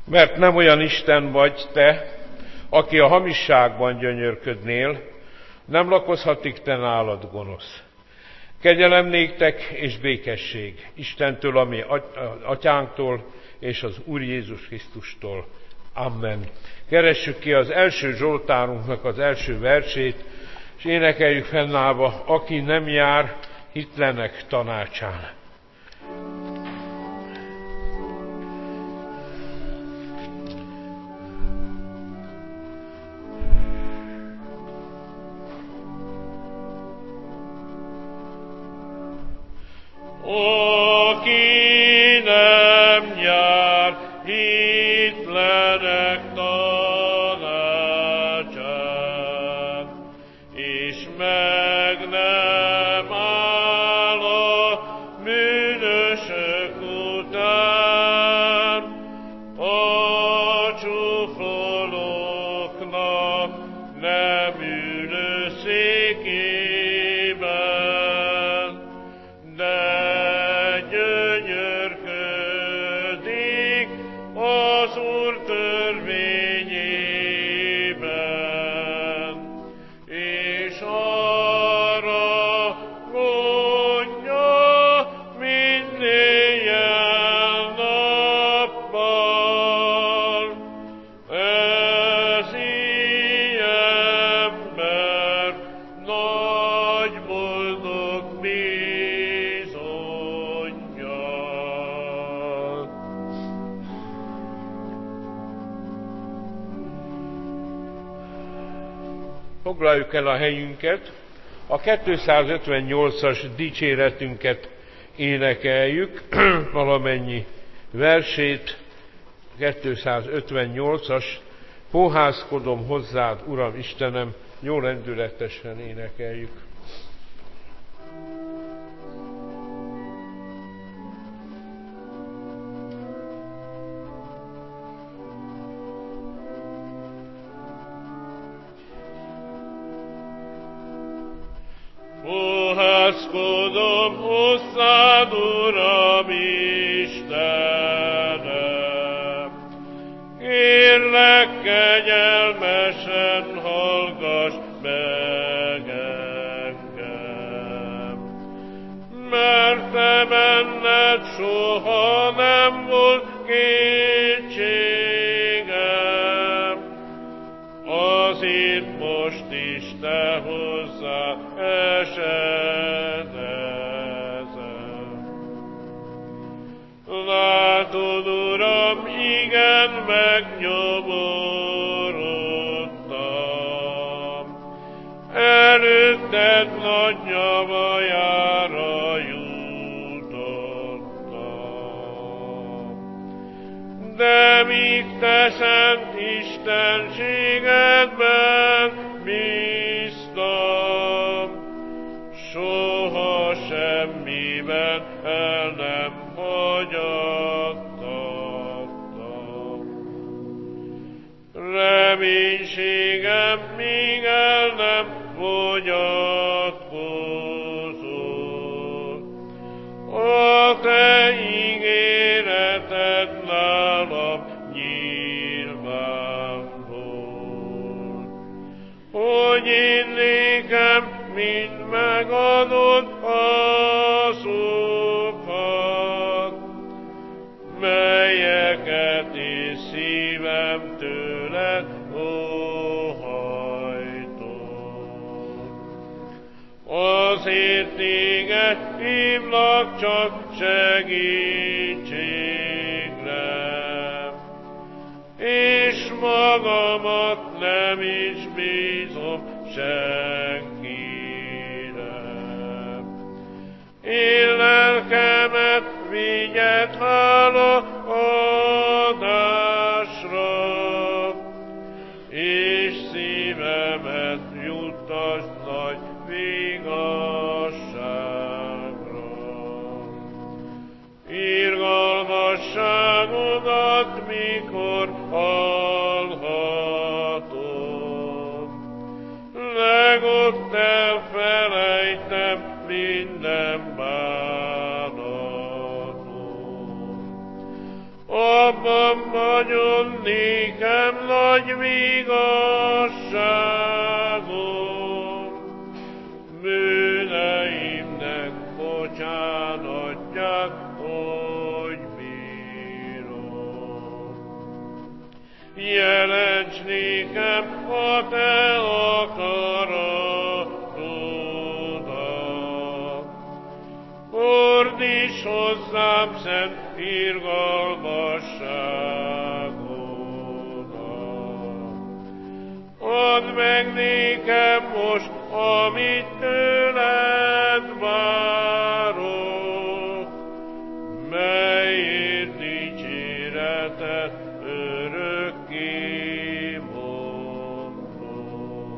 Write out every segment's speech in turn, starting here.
Mert nem olyan Isten vagy te, aki a hamisságban gyönyörködnél, nem lakozhatik te nálad gonosz. Kegyelem néktek és békesség Istentől, a mi atyánktól és az Úr Jézus Krisztustól. Amen. Keressük ki az első Zsoltárunknak az első versét, és énekeljük fennállva: aki nem jár hitlenek tanácsán. Aki nem jár hitlenek tanácsán, és meg nem áll a bűnösök után, a csúfolóknak nem ülő székében, de gyönyörködik az Úr törvényében, és arra gondja mindéjjel nappal. Ez így ember nagy boldog bizonnyal. Foglaljuk el a helyünket, a 258-as dicséretünket énekeljük, valamennyi versét. 258-as: Póhászkodom hozzád, Uram Istenem, jó lendületesen énekeljük. Póhászkodom hozzád, Uram Istenem, kérlek, kegyelmesen hallgass meg engem, mert te benned soha nem volt kétségem, azért most is te hozzá esedezem. Látod, Uram, igen megnyomorodtam, előtted nagy nyavajára jutottam. De míg te szent istenségedben bíztam, soha semmiben el nem hagyattattam. Reménységem még el nem fogyatkozott, a te ígéreted nálam nyilván volt, hogy én nékem mind megadod azokat, melyeket én szívem tőled óhajtott. Azért téged hívlak csak segítségre, és magamat nem is bízom senkire. Én lelkemet vigyed hála adásra, és szívemet juttasd nagy vigasságra. Irgalmasságodat mikor hallhatom, legott elfelejtem minden bánatom. A Van vagyon nékem nagy vigaszságom, bűneimnek bocsánatják, hogy bírom. Jelents nékem a te akaratodat, fordíts hozzám szent irgalmasságodat. Add meg nékem most, amit tőled várok, melyért dicséretet örökké mondom.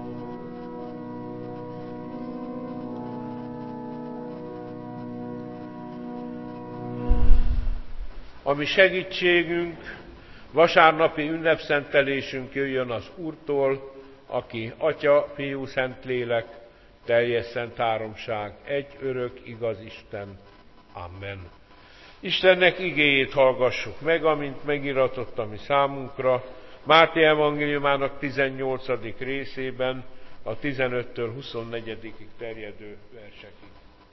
A mi segítségünk, vasárnapi ünnepszentelésünk jöjjön az Úrtól, aki Atya, Fiú, Szentlélek, teljes szent háromság, egy örök igaz Isten. Amen. Istennek igéjét hallgassuk meg, amint megiratott a mi számunkra, Máté evangéliumának 18. részében, a 15-től 24. terjedő versekig.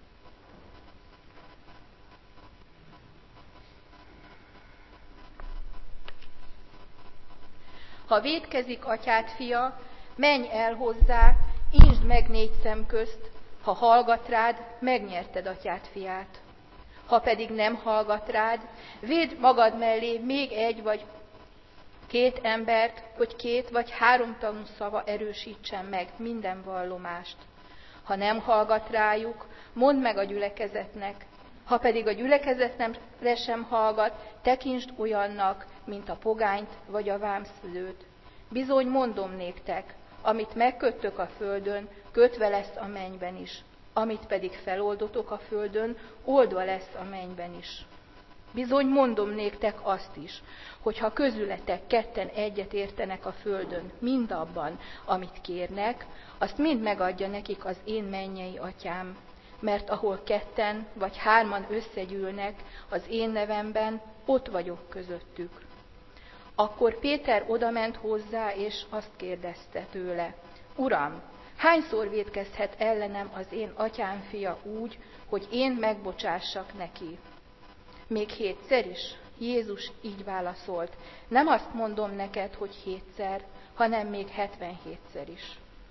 Ha vétkezik atyád fia, menj el hozzá, insd meg 4 szem közt, ha hallgat rád, megnyerted atyád fiát. Ha pedig nem hallgat rád, védd magad mellé még 1 vagy 2 embert, hogy 2 vagy 3 tanú szava erősítsen meg minden vallomást. Ha nem hallgat rájuk, mondd meg a gyülekezetnek. Ha pedig a gyülekezetre sem hallgat, tekintsd olyannak, mint a pogányt vagy a vámszülőt. Bizony mondom néktek, amit megköttök a földön, kötve lesz a mennyben is. Amit pedig feloldotok a földön, oldva lesz a mennyben is. Bizony mondom néktek azt is, hogy ha közületek 2 egyet értenek a földön, mindabban, amit kérnek, azt mind megadja nekik az én mennyei atyám. Mert ahol 2 vagy 3 összegyűlnek az én nevemben, ott vagyok közöttük. Akkor Péter odament hozzá, és azt kérdezte tőle: Uram, hányszor vétkezhet ellenem az én atyám fia úgy, hogy én megbocsássak neki? Még 7-szer is? Jézus így válaszolt: nem azt mondom neked, hogy 7-szer, hanem még 77-szer is.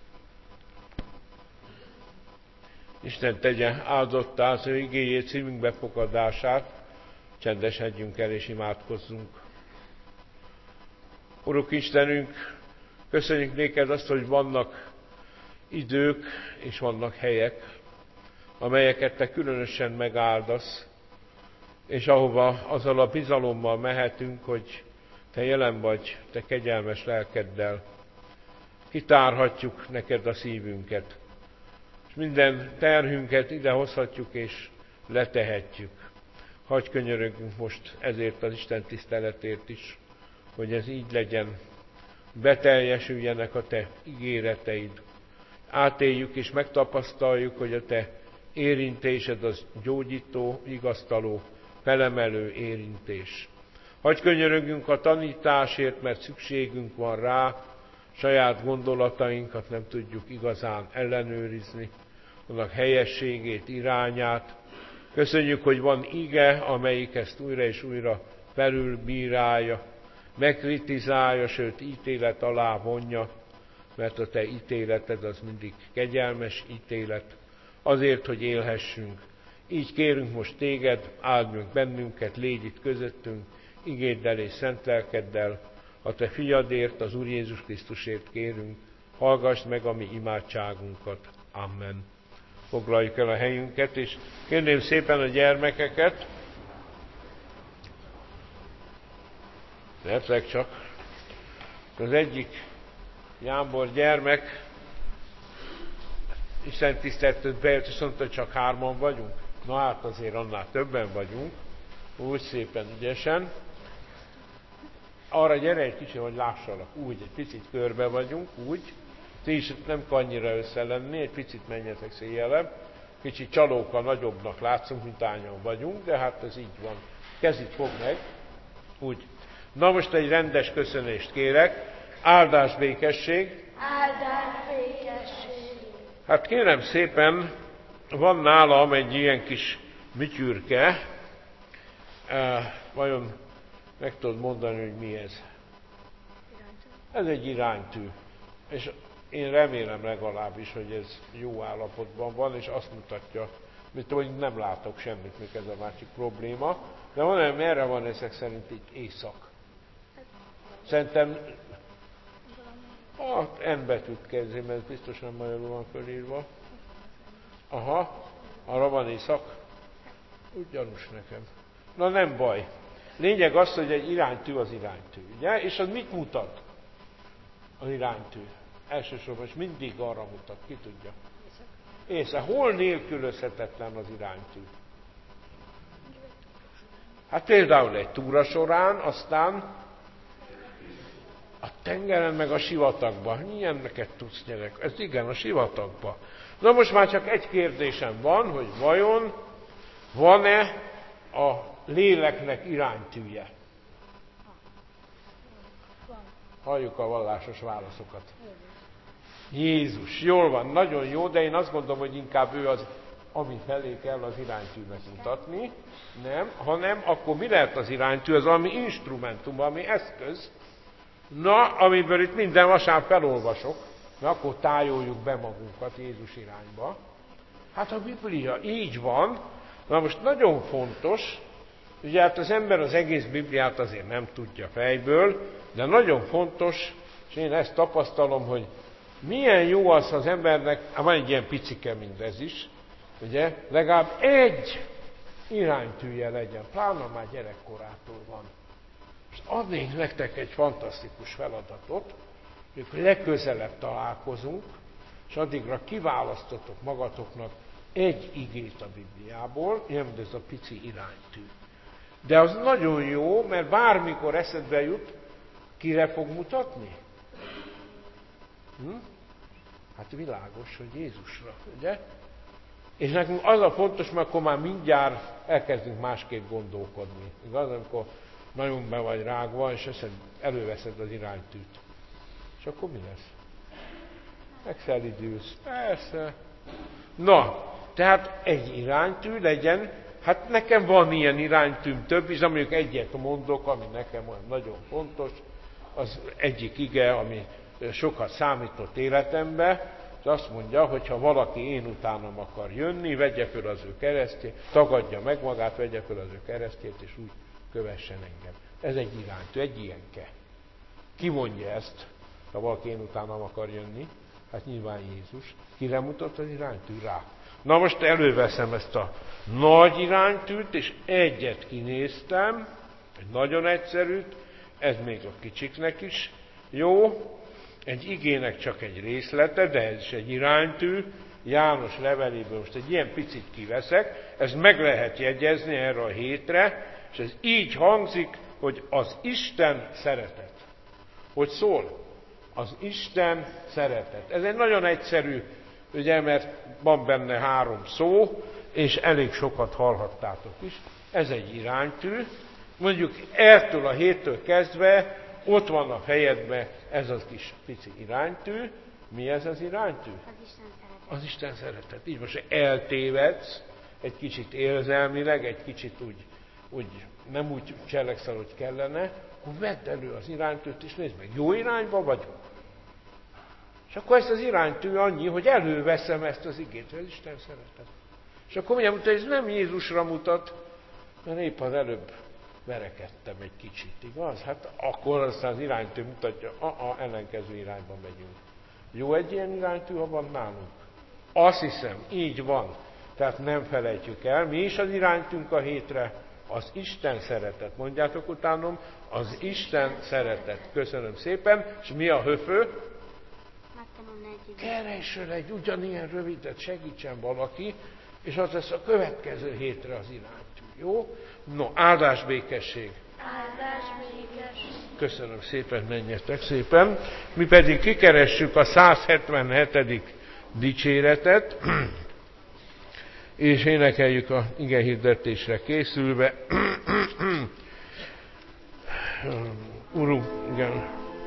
Isten tegye áldottá az ő igéjét, szívünk befogadását, csendesedjünk el és imádkozzunk. Urunk Istenünk, köszönjük néked azt, hogy vannak idők és vannak helyek, amelyeket te különösen megáldasz, és ahova azzal a bizalommal mehetünk, hogy te jelen vagy, te kegyelmes lelkeddel. Kitárhatjuk neked a szívünket, és minden terhünket idehozhatjuk és letehetjük. Hagy könyörögünk most ezért az Isten tiszteletért is, hogy ez így legyen, beteljesüljenek a te ígéreteid. Átéljük és megtapasztaljuk, hogy a te érintésed az gyógyító, vigasztaló, felemelő érintés. Hagy könyörögünk a tanításért, mert szükségünk van rá, saját gondolatainkat nem tudjuk igazán ellenőrizni, annak helyességét, irányát. Köszönjük, hogy van ige, amelyik ezt újra és újra felülbírálja, megkritizálja, sőt ítélet alá vonja, mert a te ítéleted az mindig kegyelmes ítélet, azért, hogy élhessünk. Így kérünk most téged, áld meg bennünket, légy itt közöttünk, igéddel és szent lelkeddel, a te fiadért, az Úr Jézus Krisztusért kérünk, hallgass meg a mi imádságunkat. Amen. Foglaljuk el a helyünket, és kérném szépen a gyermekeket, Értek csak. Az egyik Jámbor gyermek Isten tiszteletet bejött, és mondta, hogy csak 3-an vagyunk. Na hát azért annál többen vagyunk. Úgy szépen ügyesen. Arra gyere egy kicsit, hogy lássalak. Úgy, egy picit körbe vagyunk, úgy. Ti is nem kell annyira össze lenni, egy picit menjetek széjjelebb. Kicsit csalókkal nagyobbnak látszunk, mint hányan vagyunk, de hát ez így van. Kezit fog meg. Úgy. Na most egy rendes köszönést kérek. Áldás, békesség. Áldás, békesség. Hát kérem szépen, van nálam egy ilyen kis műtyürke. Vajon meg tudod mondani, hogy mi ez? Ez egy iránytű. És én remélem legalábbis, hogy ez jó állapotban van, és azt mutatja, hogy nem látok semmit, még ez a másik probléma. De van, merre van ezek szerint itt éjszak? Szerintem N betűt kezdi, mert biztosan magyarul van fölírva. Aha, arra van éjszak. Úgy gyanús nekem. Na nem baj. Lényeg az, hogy egy iránytű az iránytű, ugye? És az mit mutat? Az iránytű. Elsősorban is mindig arra mutat, ki tudja. Észre, hol nélkülözhetetlen az iránytű? Hát például egy túra során, aztán a tengeren meg a sivatagban. Milyeneket tudsz, gyerek? Ez igen, a sivatagban. Na most már csak egy kérdésem van, hogy vajon van-e a léleknek iránytűje? Halljuk a vallásos válaszokat. Jézus, jól van, nagyon jó, de én azt gondolom, hogy inkább ő az, ami felé kell az iránytűnek mutatni. Nem, hanem akkor mi lehet az iránytű? Az valami instrumentum, valami eszköz. Na, amiből itt minden vasárnap felolvasok, na akkor tájoljuk be magunkat Jézus irányba. Hát a Biblia így van. Na most nagyon fontos, ugye hát az ember az egész Bibliát azért nem tudja fejből, de nagyon fontos, és én ezt tapasztalom, hogy milyen jó az embernek, van egy ilyen picike mindez is, ugye, legalább egy iránytűje legyen, pláne már gyerekkorától van. És adnék nektek egy fantasztikus feladatot, hogy legközelebb találkozunk, és addigra kiválasztotok magatoknak egy igét a Bibliából, ilyen, mint ez a pici iránytű. De az nagyon jó, mert bármikor eszedbe jut, kire fog mutatni? Hát világos, hogy Jézusra, ugye? És nekünk az a fontos, mert akkor már mindjárt elkezdünk másképp gondolkodni. Igaz, amikor nagyon be vagy rágva, és előveszed az iránytűt. És akkor mi lesz? Megszelidülsz. Persze. Na, tehát egy iránytű legyen. Hát nekem van ilyen iránytűm több is, mondjuk egyet mondok, ami nekem olyan nagyon fontos. Az egyik ige, ami sokat számított életembe, és azt mondja, hogy ha valaki én utánam akar jönni, vegye föl az ő keresztjét, tagadja meg magát, vegye föl az ő keresztjét, és úgy kövessen engem. Ez egy iránytű, egy ilyenke. Ki mondja ezt, ha valaki én utánam akar jönni? Hát nyilván Jézus. Kire mutat az iránytű? Rá. Na most előveszem ezt a nagy iránytűt, és egyet kinéztem, egy nagyon egyszerűt, ez még a kicsiknek is jó, egy igének csak egy részlete, de ez is egy iránytű, János leveléből most egy ilyen picit kiveszek, ezt meg lehet jegyezni erre a hétre, és ez így hangzik, hogy az Isten szeretet. Hogy szól? Az Isten szeretet. Ez egy nagyon egyszerű, ugye, mert van benne 3 szó, és elég sokat hallhattátok is. Ez egy iránytű. Mondjuk ettől a héttől kezdve ott van a fejedben ez az kis pici iránytű. Mi ez az iránytű? Az Isten szeretet. Így most eltévedsz, egy kicsit érzelmileg, egy kicsit úgy nem úgy cselekszel, hogy kellene, akkor vedd elő az iránytűt, és nézd meg, jó irányba vagyok. És akkor ezt az iránytű annyi, hogy előveszem ezt az igét, az Isten szeretet. És akkor mondjam, hogy ez nem Jézusra mutat, mert épp az előbb verekedtem egy kicsit, igaz? Hát akkor aztán az iránytű mutatja, ellenkező irányba megyünk. Jó egy ilyen iránytű, ha van nálunk? Azt hiszem, így van. Tehát nem felejtjük el. Mi is az iránytűnk a hétre? Az Isten szeretet. Mondjátok utánom, az Isten szeretet. Köszönöm szépen. És mi a höfő? Keresel egy ugyanilyen rövidet, segítsen valaki, és az lesz a következő hétre az iránytű. Jó? No, áldás, békesség. Áldás, békesség. Köszönöm szépen, menjetek szépen. Mi pedig kikeressük a 177. dicséretet, és énekeljük a igehirdetésre készülve. Urunk, igen.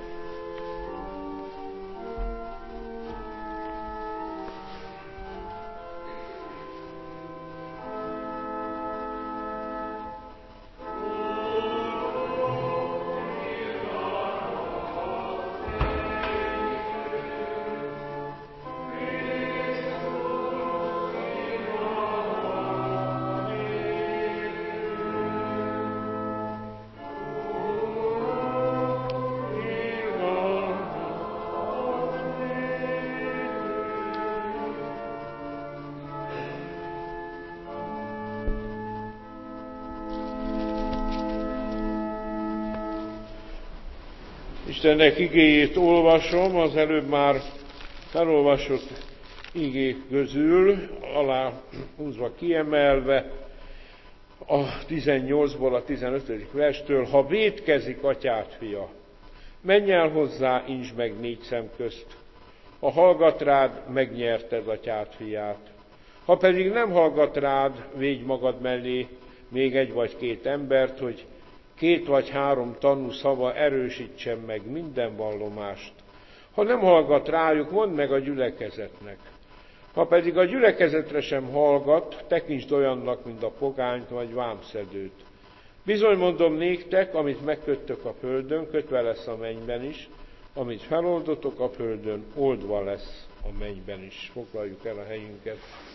Istennek igéjét olvasom, az előbb már felolvasott igék közül, alá húzva kiemelve, a 18-ból a 15. verstől: ha vétkezik atyád fia, menj el hozzá, intsd meg 4 szem közt. Ha hallgat rád, megnyerted atyád fiát. Ha pedig nem hallgat rád, védj magad mellé még 1 vagy 2 embert, hogy 2 vagy 3 tanú szava erősítsen meg minden vallomást. Ha nem hallgat rájuk, mondd meg a gyülekezetnek. Ha pedig a gyülekezetre sem hallgat, tekintsd olyannak, mint a pogányt vagy vámszedőt. Bizony mondom néktek, amit megköttök a földön, kötve lesz a mennyben is, amit feloldotok a földön, oldva lesz a mennyben is. Foglaljuk el a helyünket.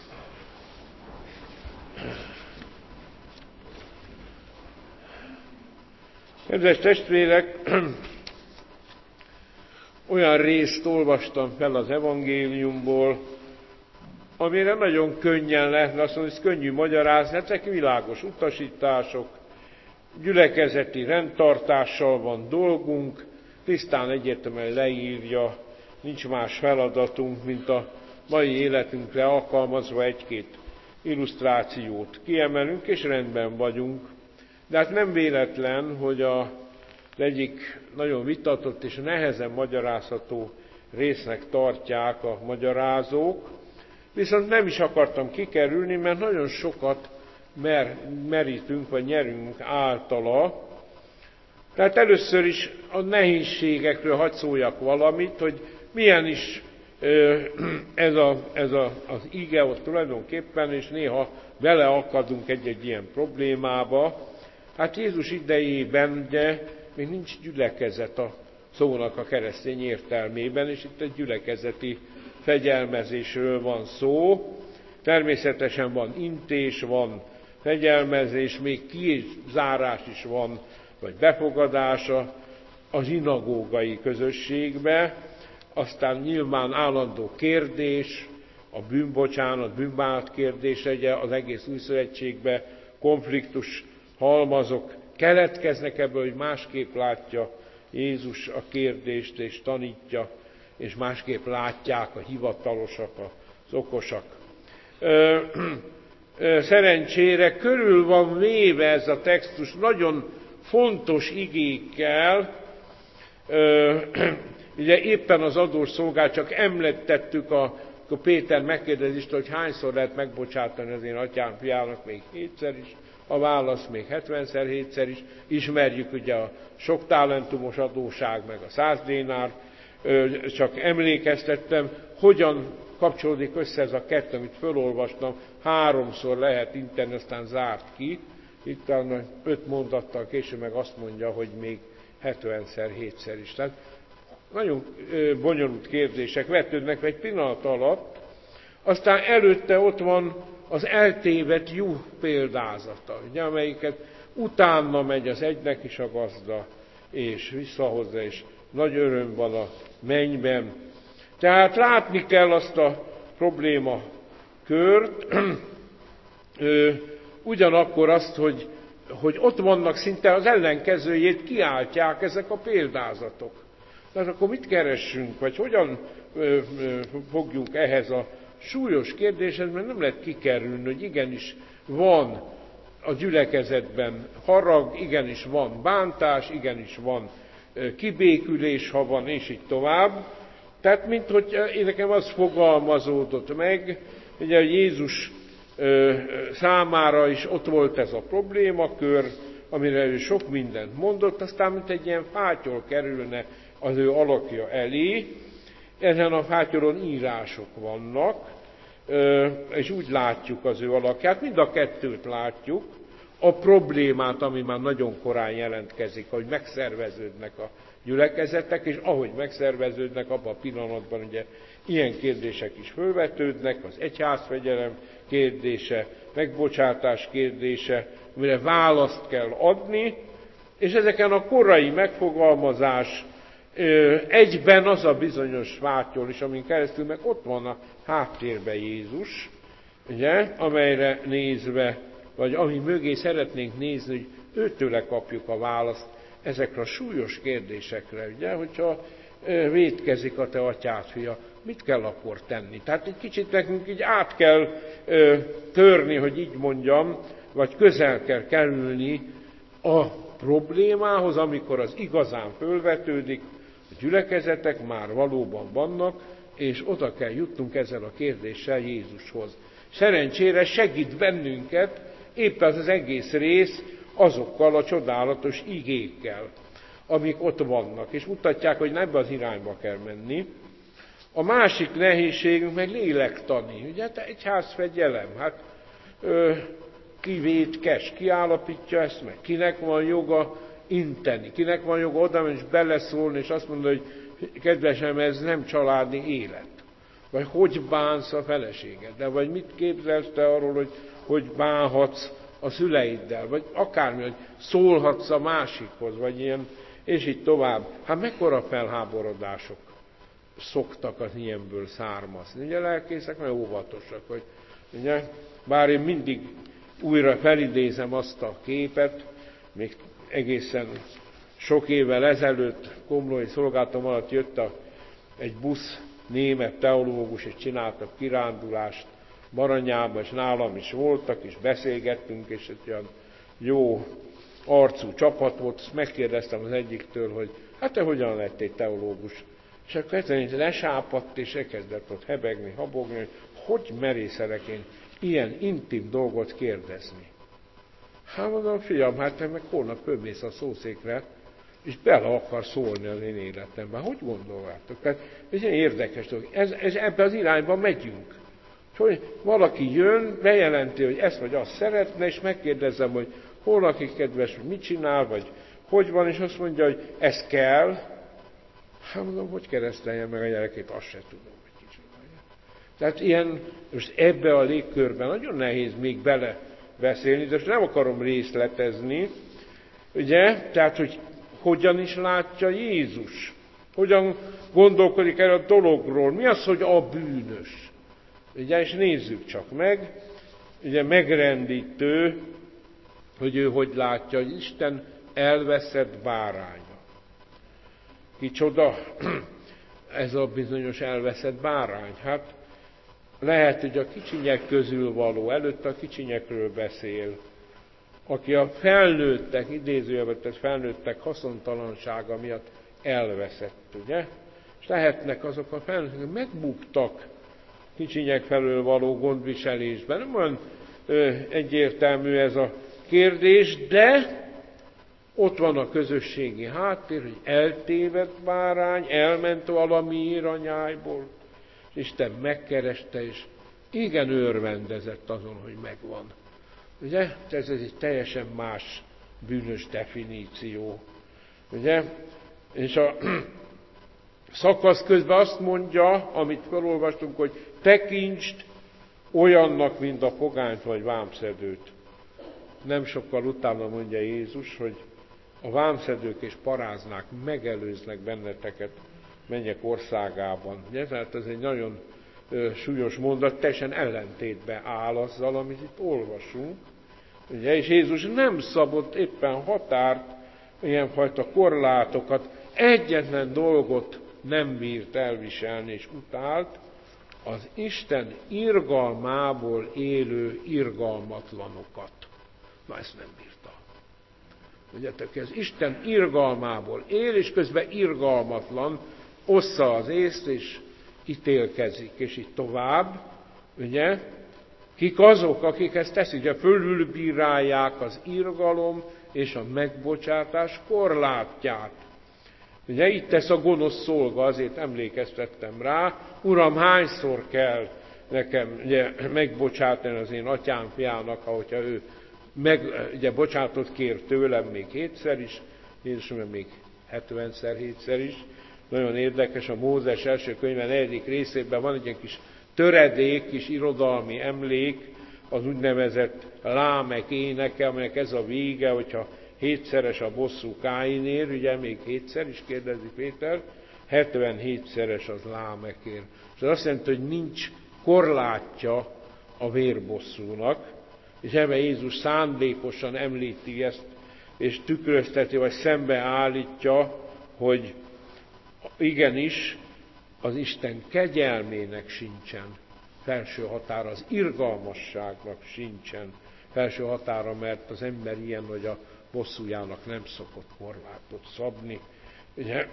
Kedves testvérek, olyan részt olvastam fel az evangéliumból, amire nagyon könnyen lehetne azt mondani, hogy ez könnyű magyarázni, ezek világos utasítások, gyülekezeti rendtartással van dolgunk, tisztán egyértelműen leírja, nincs más feladatunk, mint a mai életünkre alkalmazva 1-2 illusztrációt kiemelünk, és rendben vagyunk. De hát nem véletlen, hogy az egyik nagyon vitatott és nehezen magyarázható résznek tartják a magyarázók, viszont nem is akartam kikerülni, mert nagyon sokat merítünk, vagy nyerünk általa. Tehát először is a nehézségekről hadd szóljak valamit, hogy milyen is az ige ott tulajdonképpen, és néha beleakadunk egy-egy ilyen problémába. Hát Jézus idejében ugye még nincs gyülekezet a szónak a keresztény értelmében, és itt egy gyülekezeti fegyelmezésről van szó. Természetesen van intés, van fegyelmezés, még kizárás is van, vagy befogadása a zsinagógai közösségbe, aztán nyilván állandó kérdés, a bűnbánat kérdése, ugye az egész új szövetségben konfliktus halmazok keletkeznek ebből, hogy másképp látja Jézus a kérdést, és tanítja, és másképp látják a hivatalosak, az okosak. Szerencsére körül van véve ez a textus nagyon fontos igékkel. Ugye éppen az adósszolgál, csak említettük a Péter megkérdezést, hogy hányszor lehet megbocsátani az én atyám fiának, még 7-szer is. A válasz még 70-szer, 7-szer is. Ismerjük ugye a sok talentumos adóság, meg a 100 dénár. Csak emlékeztettem, hogyan kapcsolódik össze ez a 2, amit felolvastam. 3-szor lehet inteni, aztán zárt ki. Itt 5 mondattal később meg azt mondja, hogy még 70-szer, 7-szer is. Tehát nagyon bonyolult kérdések vetődnek egy pillanat alatt. Aztán előtte ott van az eltévedt juh példázata, ugye, amelyiket utána megy az egynek is a gazda, és visszahozza, és nagy öröm van a mennyben. Tehát látni kell azt a problémakört, ugyanakkor azt, hogy ott vannak szinte az ellenkezőjét kiáltják ezek a példázatok. Tehát akkor mit keressünk, vagy hogyan fogjunk ehhez a súlyos kérdéshez, mert nem lehet kikerülni, hogy igenis van a gyülekezetben harag, igenis van bántás, igenis van kibékülés, ha van, és így tovább. Tehát, mint hogy nekem az fogalmazódott meg, ugye Jézus számára is ott volt ez a problémakör, amire ő sok mindent mondott, aztán mint egy ilyen fátyol kerülne az ő alakja elé. Ezen a fátyoron írások vannak, és úgy látjuk az ő alakját, mind a kettőt látjuk, a problémát, ami már nagyon korán jelentkezik, hogy megszerveződnek a gyülekezetek, és ahogy megszerveződnek, abban a pillanatban ugye ilyen kérdések is fölvetődnek, az egyházfegyelem kérdése, megbocsátás kérdése, amire választ kell adni, és ezeken a korai megfogalmazás egyben az a bizonyos fátyol is, amin keresztül meg ott van a háttérben Jézus, ugye, amelyre nézve, vagy ami mögé szeretnénk nézni, hogy őtőle kapjuk a választ ezekre a súlyos kérdésekre, ugye, hogyha vétkezik a te atyád fia, mit kell akkor tenni? Tehát egy kicsit nekünk így át kell törni, hogy így mondjam, vagy közel kell kerülni a problémához, amikor az igazán fölvetődik, a gyülekezetek már valóban vannak, és oda kell jutnunk ezzel a kérdéssel Jézushoz. Szerencsére segít bennünket éppen az egész rész azokkal a csodálatos igékkel, amik ott vannak, és mutatják, hogy ebbe az irányba kell menni. A másik nehézségünk meg lélektani. Ugye, egyházfegyelem, hát ki vétkes, ki állapítja ezt meg, kinek van joga inteni, kinek van joga oda és beleszólni, és azt mondani, hogy kedvesem, ez nem családi élet. Vagy hogy bánsz a feleségeddel, vagy mit képzelsz te arról, hogy bánhatsz a szüleiddel, vagy akármi, hogy szólhatsz a másikhoz, vagy ilyen, és így tovább. Hát mekkora felháborodások szoktak az ilyenből származni. Ugye lelkészek nagyon óvatosak, hogy ugye, bár én mindig újra felidézem azt a képet, még egészen sok évvel ezelőtt komlói szolgálatom alatt jött egy busz német teológus, és csináltak kirándulást Baranyába, és nálam is voltak, és beszélgettünk, és egy olyan jó arcú csapat volt, és megkérdeztem az egyiktől, hogy hát te hogyan lettél teológus? És akkor egyszerűen lesápadt, és elkezdett ott hebegni, habogni, hogy merészelek én ilyen intim dolgot kérdezni. Hát mondom, fiam, hát te meg holnap fölmész a szószékre, és bele akar szólni az én életemben. Hogy gondoljátok? Tehát ez egy érdekes dolog. Ebbe az irányba megyünk. Hogy valaki jön, bejelenti, hogy ezt vagy azt szeretne, és megkérdezem, hogy hol lakik kedves, mit csinál, vagy hogy van, és azt mondja, hogy ez kell. Hát mondom, hogy kereszteljem meg a gyerekét, azt se tudom, hogy kicsit. Tehát ilyen, most ebbe a légkörben nagyon nehéz még belebeszélni, de most nem akarom részletezni, ugye, tehát, hogy hogyan is látja Jézus, hogyan gondolkodik el a dologról, mi az, hogy a bűnös. Ugye, és nézzük csak meg, ugye megrendítő, hogy ő hogy látja, hogy Isten elveszett báránya. Kicsoda ez a bizonyos elveszett bárány? Hát lehet, hogy a kicsinyek közül való, előtte a kicsinyekről beszél, aki a felnőttek, idézőjelben tett felnőttek haszontalansága miatt elveszett, ugye? És lehetnek azok a felnőttek, megbuktak kicsinyek felől való gondviselésben. Nem olyan egyértelmű ez a kérdés, de ott van a közösségi háttér, hogy eltévedt bárány, elment valami anyájból, és Isten megkereste, és igen örvendezett azon, hogy megvan. Ugye? Ez egy teljesen más bűnös definíció. Ugye? És a szakasz közben azt mondja, amit felolvastunk, hogy tekintsd olyannak, mint a pogányt vagy vámszedőt. Nem sokkal utána mondja Jézus, hogy a vámszedők és paráznák megelőznek benneteket mennyek országában. Ugye? Tehát ez egy nagyon súlyos mondat, teljesen ellentétbe áll azzal, amit itt olvasunk. Ugye? És Jézus nem szabott éppen határt, ilyenfajta korlátokat, egyetlen dolgot nem bírt elviselni és utált, az Isten irgalmából élő irgalmatlanokat. Na, ezt nem bírta. Ugye, az Isten irgalmából él, és közben irgalmatlan, ossza az észt, és ítélkezik, és így tovább, ugye? Kik azok, akik ezt teszik? Ugye fölülbírálják az irgalom és a megbocsátás korlátját. Ugye itt tesz a gonosz szolga, azért emlékeztettem rá, Uram, hányszor kell nekem ugye, megbocsátani az én atyám fiának, ahogyha ő ugye, bocsátot kér tőlem még 7-szer is, Jézusom még 70-szer, 7-szer is. Nagyon érdekes, a Mózes első könyve 4. részében van egy ilyen kis töredék, kis irodalmi emlék, az úgynevezett Lámek éneke, amelynek ez a vége, hogyha 7-szeres a bosszú Káinért, ugye még 7-szer is kérdezi Péter, 77-szeres az Lámekért. És az azt jelenti, hogy nincs korlátja a vérbosszúnak, és ebben Jézus szándékosan említi ezt, és tükrözteti, vagy szembeállítja, hogy igenis az Isten kegyelmének sincsen felső határa, az irgalmasságnak sincsen felső határa, mert az ember ilyen, hogy a bosszújának nem szokott korlátot szabni. Ugye?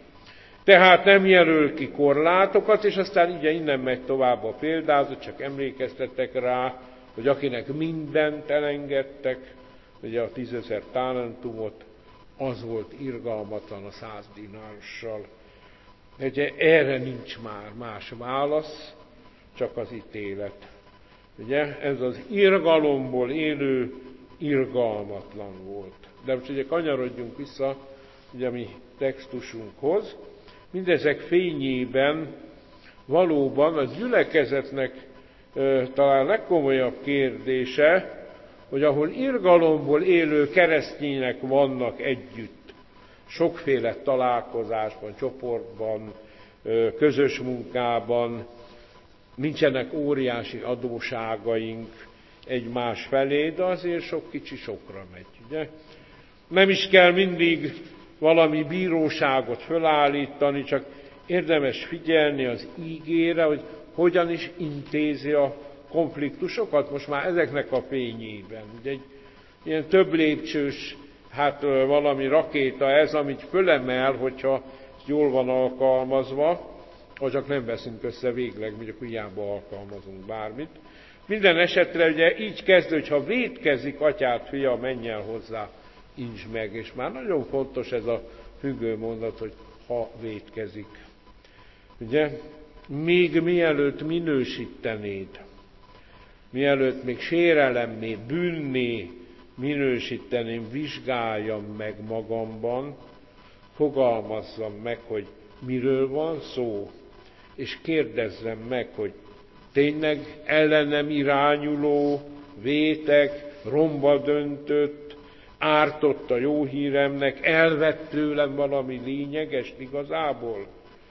Tehát nem jelöl ki korlátokat, és aztán ugye innen megy tovább a példázat, csak emlékeztettek rá, hogy akinek mindent elengedtek, ugye a 10 000 talentumot, az volt irgalmatlan a 100 dinárossal. Ugye erre nincs már más válasz, csak az ítélet. Ugye ez az irgalomból élő irgalmatlan volt. De most ugye kanyarodjunk vissza ugye a mi textusunkhoz. Mindezek fényében valóban a gyülekezetnek talán legkomolyabb kérdése, hogy ahol irgalomból élő keresztények vannak együtt, sokféle találkozásban, csoportban, közös munkában, nincsenek óriási adóságaink egymás felé, de azért sok kicsi sokra megy, ugye? Nem is kell mindig valami bíróságot fölállítani, csak érdemes figyelni az ígére, hogy hogyan is intézi a konfliktusokat, most már ezeknek a fényében. Ugye egy ilyen több lépcsős, valami rakéta ez, amit fölemel, hogyha jól van alkalmazva, vagy csak nem veszünk össze végleg, mondjuk hiába alkalmazunk bármit. Minden esetre ugye így kezdő, hogy ha vétkezik atyát, fia, menj el hozzá, incs meg. És már nagyon fontos ez a függő mondat, hogy ha vétkezik. Ugye, még mielőtt minősítenéd, mielőtt még sérelemmé, bűnné minősíteném, vizsgáljam meg magamban, fogalmazzam meg, hogy miről van szó, és kérdezzem meg, hogy tényleg ellenem irányuló, vétek, romba döntött, ártott a jó híremnek, elvett tőlem valami lényeges igazából.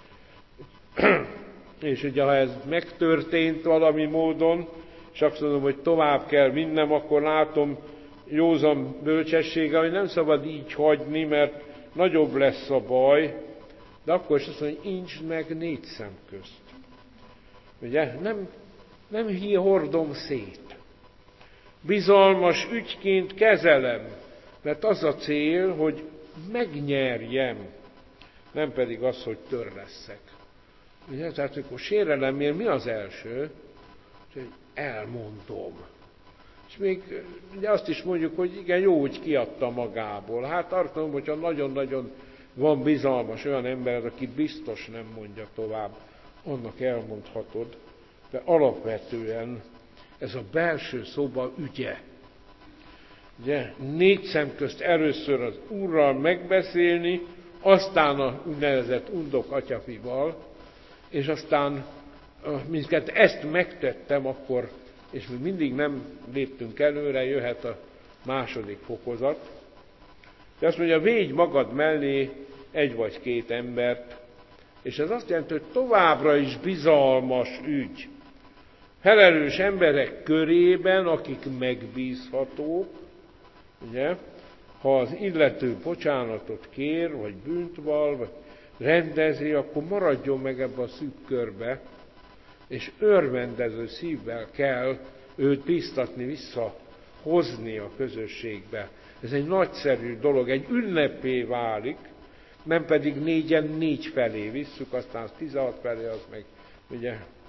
És ugye, ha ez megtörtént valami módon, és azt mondom, hogy tovább kell vinnem, akkor látom józan bölcsessége, hogy nem szabad így hagyni, mert nagyobb lesz a baj, de akkor is azt mondja, hogy incs meg 4 szem közt. Ugye, nem hordom szét. Bizalmas ügyként kezelem, mert az a cél, hogy megnyerjem, nem pedig az, hogy törleszek. Ugye, tehát amikor sérelemért mi az első? Hogy elmondom. És még ugye azt is mondjuk, hogy igen, jó, hogy kiadta magából. Hát tartom, hogyha nagyon-nagyon van bizalmas olyan ember, aki biztos nem mondja tovább, annak elmondhatod, de alapvetően ez a belső szoba ügye. Ugye 4 szem közt először az Úrral megbeszélni, aztán a úgynevezett undok atyafival, és aztán mindket ezt megtettem, akkor, és mi mindig nem léptünk előre, jöhet a második fokozat. De azt mondja, védj magad mellé 1 vagy 2 embert, és ez azt jelenti, hogy továbbra is bizalmas ügy. Felelős emberek körében, akik megbízhatók, ugye, ha az illető bocsánatot kér, vagy bűnt val, vagy rendezi, akkor maradjon meg ebbe a szűk körbe, és örvendező szívvel kell őt biztatni, visszahozni a közösségbe. Ez egy nagyszerű dolog, egy ünnepé válik, nem pedig 4-en 4 felé visszük, aztán az 16 felé, az meg ugye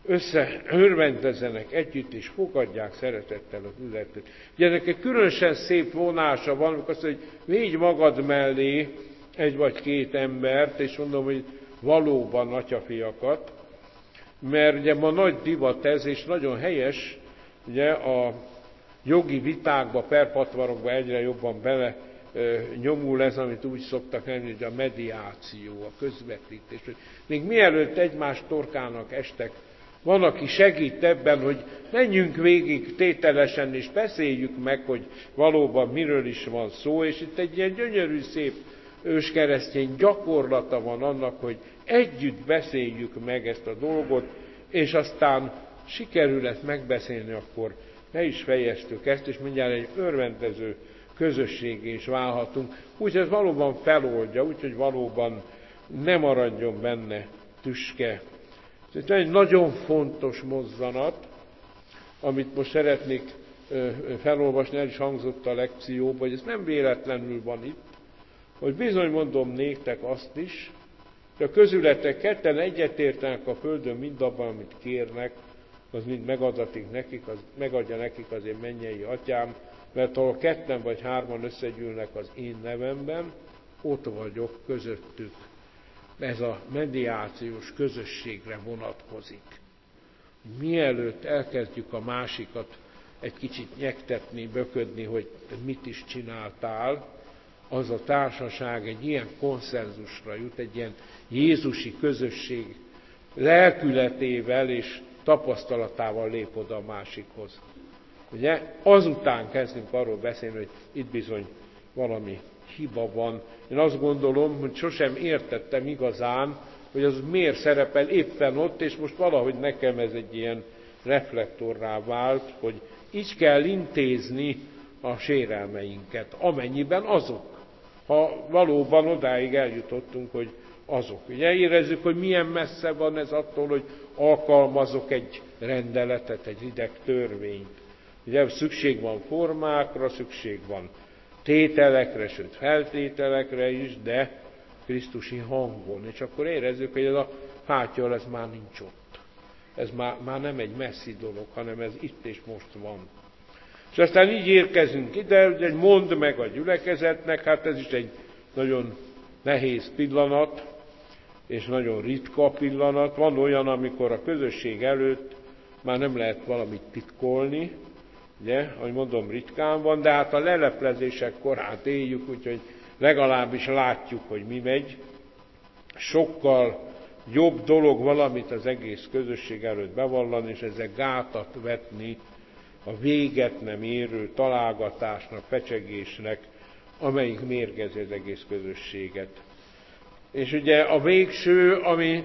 örvendezzenek együtt, és fogadják szeretettel az ületet. Ugye ennek egy különösen szép vonása van, amikor azt mondja, hogy védj magad mellé egy vagy két embert, és mondom, hogy valóban atyafiakat, mert ugye ma nagy divat ez, és nagyon helyes, ugye a jogi vitákba, perpatvarokba egyre jobban bele nyomul ez, amit úgy szoktak lenni, hogy a mediáció, a közvetítés. Még mielőtt egymás torkának estek, van, aki segít ebben, hogy menjünk végig tételesen, és beszéljük meg, hogy valóban miről is van szó, és itt egy ilyen gyönyörű, szép őskeresztény gyakorlata van annak, hogy együtt beszéljük meg ezt a dolgot, és aztán sikerül ezt megbeszélni, akkor ne is fejeztük ezt, és mindjárt egy örvendező közösségé is válhatunk. Úgyhogy ez valóban feloldja, úgyhogy valóban ne maradjon benne tüske. Ez egy nagyon fontos mozzanat, amit most szeretnék felolvasni, el is hangzott a lekcióban, hogy ez nem véletlenül van itt, hogy bizony mondom néktek azt is, hogy a közületek ketten egyetértenek a földön mindabban, amit kérnek, az mind megadatik nekik, megadja nekik az én mennyei atyám, mert ahol ketten vagy hárman összegyűlnek az én nevemben, ott vagyok közöttük. Ez a mediációs közösségre vonatkozik. Mielőtt elkezdjük a másikat egy kicsit nyektetni, böködni, hogy mit is csináltál, az a társaság egy ilyen konszenzusra jut, egy ilyen jézusi közösség lelkületével és tapasztalatával lép oda a másikhoz. Ugye azután kezdünk arról beszélni, hogy itt bizony valami hiba van. Én azt gondolom, hogy sosem értettem igazán, hogy az miért szerepel éppen ott, és most valahogy nekem ez egy ilyen reflektorrá vált, hogy így kell intézni a sérelmeinket, amennyiben azok. Ha valóban odáig eljutottunk, hogy azok. Ugye érezzük, hogy milyen messze van ez attól, hogy alkalmazok egy rendeletet, egy rideg törvényt. Ugye szükség van formákra, szükség van tételekre, sőt feltételekre is, de krisztusi hangon. És akkor érezzük, hogy ez a fátyol, ez már nincs ott. Ez már nem egy messzi dolog, hanem ez itt és most van. És aztán így érkezünk ide, hogy mondd meg a gyülekezetnek, hát ez is egy nagyon nehéz pillanat, és nagyon ritka pillanat. Van olyan, amikor a közösség előtt már nem lehet valamit titkolni, ugye, ahogy mondom, ritkán van, de hát a leleplezések korát éljük, úgyhogy legalábbis látjuk, hogy mi megy. Sokkal jobb dolog valamit az egész közösség előtt bevallani, és ezzel gátat vetni a véget nem érő találgatásnak, fecsegésnek, amelyik mérgezi az egész közösséget. És ugye a végső, ami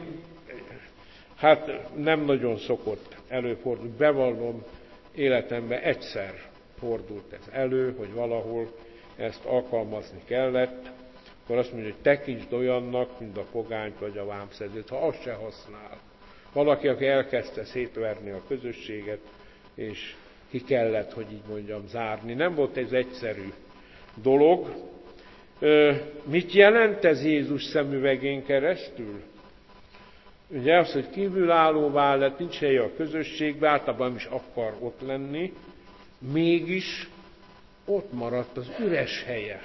hát nem nagyon szokott előfordulni, bevallom, életemben egyszer fordult ez elő, hogy valahol ezt alkalmazni kellett, akkor azt mondja, hogy tekintsd olyannak, mint a pogányt vagy a vámszedőt, ha azt se használ. Valaki, aki elkezdte szétverni a közösséget, és ki kellett, hogy így mondjam, zárni. Nem volt ez egyszerű dolog. Mit jelent ez Jézus szemüvegén keresztül? Ugye az, hogy kívülállóvá lett, nincs helye a közösségbe, általában is akar ott lenni, mégis ott maradt az üres helye,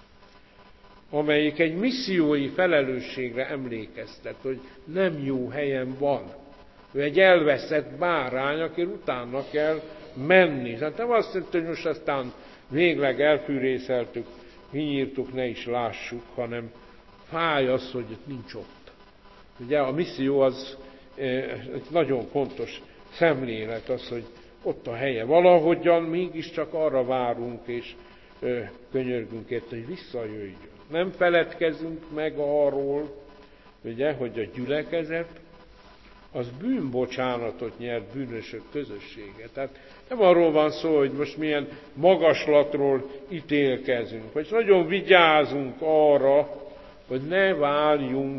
amelyik egy missziói felelősségre emlékeztet, hogy nem jó helyen van. Ő egy elveszett bárány, aki utána kell menni. Tehát nem azt mondta, hogy most aztán végleg elfűrészeltük, kinyírtuk, ne is lássuk, hanem fáj az, hogy itt nincs ott. Ugye a misszió az egy nagyon fontos szemlélet, az, hogy ott a helye. Valahogyan mégiscsak arra várunk, és könyörgünk érte, hogy visszajöjjön. Nem feledkezünk meg arról, ugye, hogy a gyülekezet az bűnbocsánatot nyert bűnösök közössége. Tehát nem arról van szó, hogy most milyen magaslatról ítélkezünk, vagy nagyon vigyázunk arra, hogy ne váljunk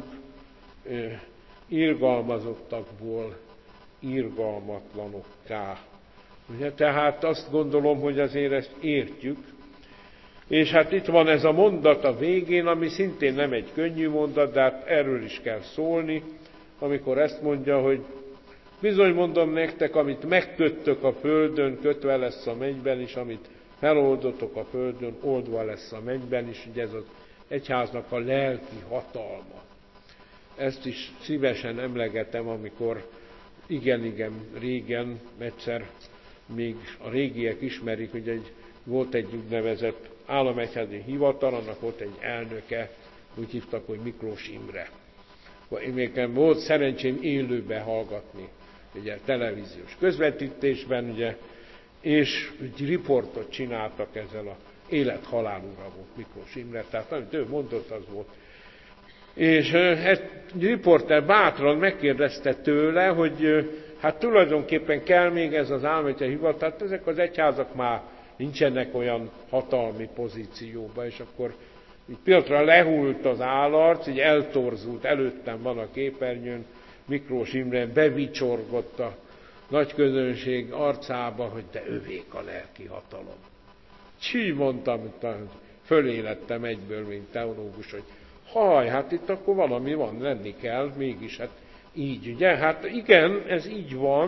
irgalmazottakból irgalmatlanokká. Ugye, tehát azt gondolom, hogy azért ezt értjük, és hát itt van ez a mondat a végén, ami szintén nem egy könnyű mondat, de hát erről is kell szólni, amikor ezt mondja, hogy Bizony mondom nektek, amit megköttök a földön, kötve lesz a mennyben is, amit feloldotok a földön, oldva lesz a mennyben is. Ugye ez az egyháznak a lelki hatalma. Ezt is szívesen emlegetem, amikor igen, régen, egyszer még a régiek ismerik, hogy volt egy úgynevezett államegyházi hivatal, annak volt egy elnöke, úgy hívtak, hogy Miklós Imre. Én volt szerencsém élőben hallgatni, ugye televíziós közvetítésben, ugye, és egy riportot csináltak ezzel a élet-halálúra volt Miklós Imre, tehát amit ő mondott, az volt. És egy riporter bátran megkérdezte tőle, hogy hát tulajdonképpen kell még ez az államegyházi hivatal, tehát ezek az egyházak már nincsenek olyan hatalmi pozícióban, és akkor így pillanatra lehult az állarc, így eltorzult, előttem van a képernyőn, Miklós Imre bevicsorgott a nagy közönség arcába, hogy de övék a lelki hatalom. Csí, mondtam, fölélettem egyből, mint teológus, hogy hát itt akkor valami van, lenni kell, mégis, hát így, ugye? Hát igen, ez így van.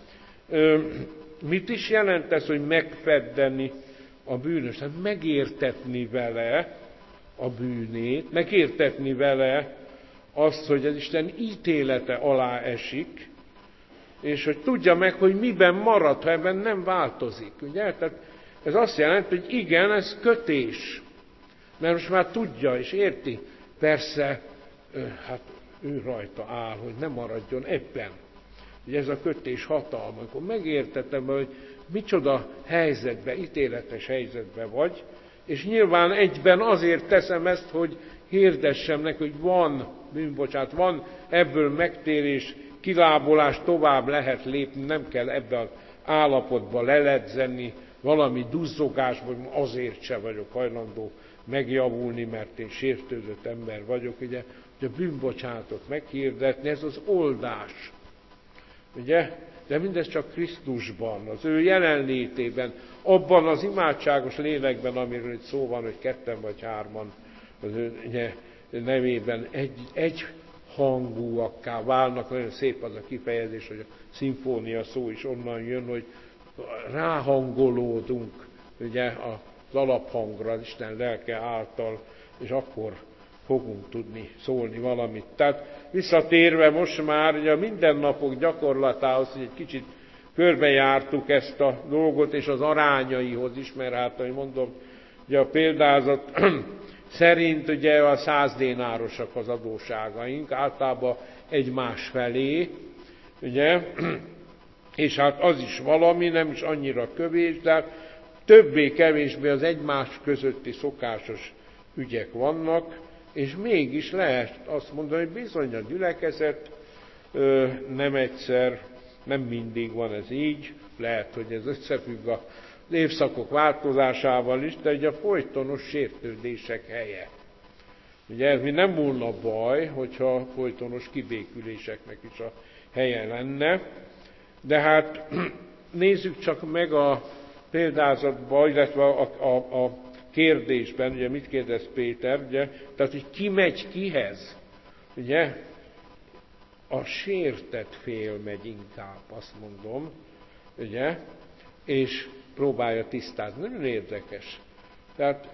Mit is jelent ez, hogy megfeddeni a bűnöst? Hát megértetni vele a bűnét, megértetni vele azt, hogy az Isten ítélete alá esik, és hogy tudja meg, hogy miben marad, ha ebben nem változik. Ugye? Tehát ez azt jelenti, hogy igen, ez kötés. Mert most már tudja és érti. Persze, hát ő rajta áll, hogy ne maradjon ebben. Ugye ez a kötés hatalma. Akkor megértettem, hogy micsoda helyzetbe, ítéletes helyzetbe vagy, és nyilván egyben azért teszem ezt, hogy hirdessem neki, hogy van bűnbocsánat, van ebből megtérés, kilábolás, tovább lehet lépni, nem kell ebben az állapotba leledzenni, valami duzzogásban, azért se vagyok hajlandó megjavulni, mert én sértődött ember vagyok, ugye, hogy a bűnbocsánatot meghirdetni, ez az oldás. Ugye? De mindez csak Krisztusban, az ő jelenlétében, abban az imádságos lélekben, amiről itt szó van, hogy ketten vagy hárman az ő nevében egy hangúakká válnak. Nagyon szép az a kifejezés, hogy a szimfónia szó is onnan jön, hogy ráhangolódunk ugye, az alaphangra, az Isten lelke által, és akkor fogunk tudni szólni valamit. Tehát visszatérve most már ugye a mindennapok gyakorlatához, hogy egy kicsit körbejártuk ezt a dolgot, és az arányaihoz is, mert hát, ahogy mondom, ugye a példázat szerint ugye a 100 dénárosak az adósságaink, általában egymás felé, ugye, és hát az is valami, nem is annyira kevés, de többé-kevésbé az egymás közötti szokásos ügyek vannak, és mégis lehet azt mondani, hogy bizony a gyülekezet nem egyszer, nem mindig van ez így, lehet, hogy ez összefügg az évszakok változásával is, de ugye a folytonos sértődések helye. Ugye ez mi nem volna baj, hogyha folytonos kibéküléseknek is a helye lenne, de hát nézzük csak meg a példázatban, illetve a kérdésben, ugye mit kérdez Péter, ugye, tehát hogy ki megy kihez, ugye, a sértett fél megy inkább, azt mondom, ugye, és próbálja tisztázni. Nagyon érdekes. Tehát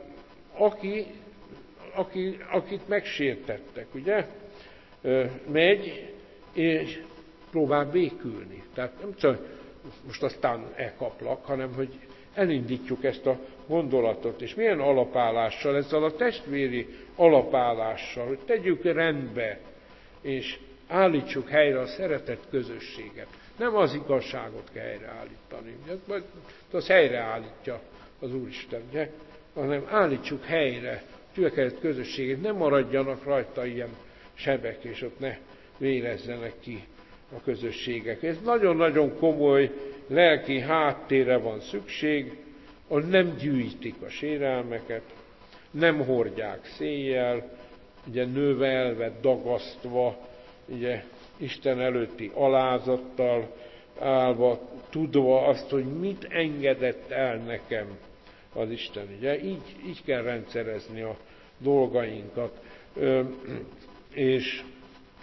akit megsértettek, ugye, megy, és próbál békülni. Tehát nem csak most aztán elkaplak, hanem hogy elindítjuk ezt a gondolatot, és milyen alapállással, ezzel a testvéri alapállással, hogy tegyük rendbe, és állítsuk helyre a szeretet közösséget. Nem az igazságot kell helyreállítani, az helyreállítja az Úristen, ugye? Hanem állítsuk helyre a gyülekezet közösséget, ne maradjanak rajta ilyen sebek, és ott ne vérezzenek ki a közösségek. Ez nagyon-nagyon komoly lelki háttérre van szükség, ahol nem gyűjtik a sérelmeket, nem hordják széjjel, ugye növelve, dagasztva, ugye Isten előtti alázattal állva, tudva azt, hogy mit engedett el nekem az Isten. Ugye így kell rendszerezni a dolgainkat. És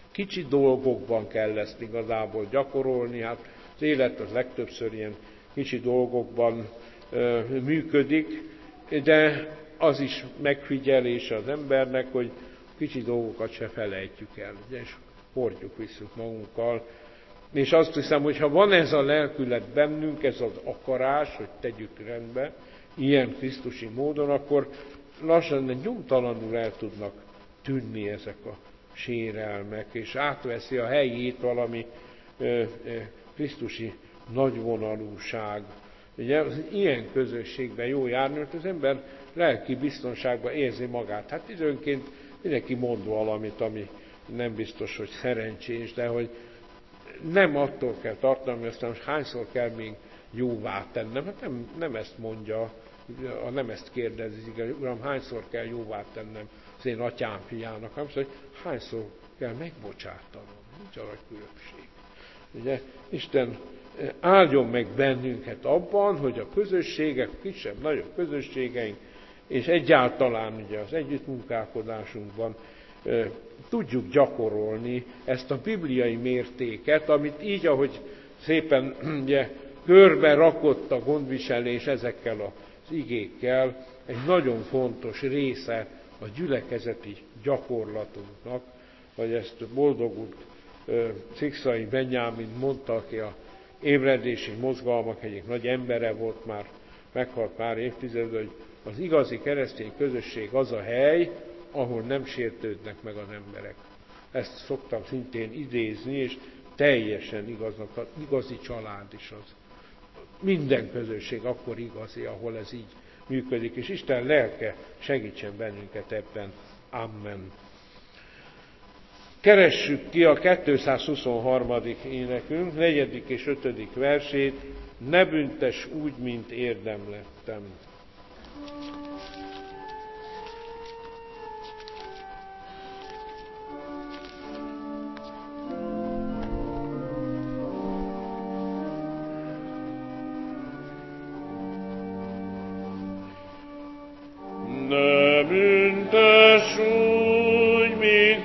Kicsi dolgokban kell ezt igazából gyakorolni, hát az élet az legtöbbször ilyen kicsi dolgokban működik, de az is megfigyelése az embernek, hogy kicsi dolgokat se felejtjük el, ugye, és hordjuk visszük magunkkal. És azt hiszem, hogy ha van ez a lelkület bennünk, ez az akarás, hogy tegyük rendbe, ilyen krisztusi módon, akkor lassan, de nyomtalanul el tudnak tűnni ezek a sérelmek, és átveszi a helyét valami krisztusi nagyvonalúság. Ugye az ilyen közösségben jó járni, hogy az ember lelki biztonságban érzi magát. Hát időnként mindenki mond valamit, ami nem biztos, hogy szerencsés, de hogy nem attól kell tartanom, hogy aztán most hányszor kell még jóvá tennem. Hát nem ezt mondja, nem ezt kérdezik, hogy Uram, hányszor kell jóvá tennem az én atyám fiának, hanem hogy hányszor kell megbocsátanom. Nincs arra különbség. Ugye, Isten áldjon meg bennünket abban, hogy a közösségek, kisebb, nagyobb közösségeink, és egyáltalán ugye az együttmunkálkodásunkban tudjuk gyakorolni ezt a bibliai mértéket, amit így, ahogy szépen ugye, körbe rakott a gondviselés ezekkel az igékkel, egy nagyon fontos része a gyülekezeti gyakorlatunknak, hogy ezt boldogult Szikszai Benyámin mondta, aki a ébredési mozgalmak egyik nagy embere volt, már meghalt pár évtizedben, hogy az igazi keresztény közösség az a hely, ahol nem sértődnek meg az emberek. Ezt szoktam szintén idézni, és teljesen igaznak, az igazi család is az. Minden közösség akkor igazi, ahol ez így működik, és Isten lelke segítsen bennünket ebben. Amen. Keressük ki a 223. énekünk, 4. és 5. versét, ne büntess úgy, mint érdemlettem. Ne büntess úgy, mint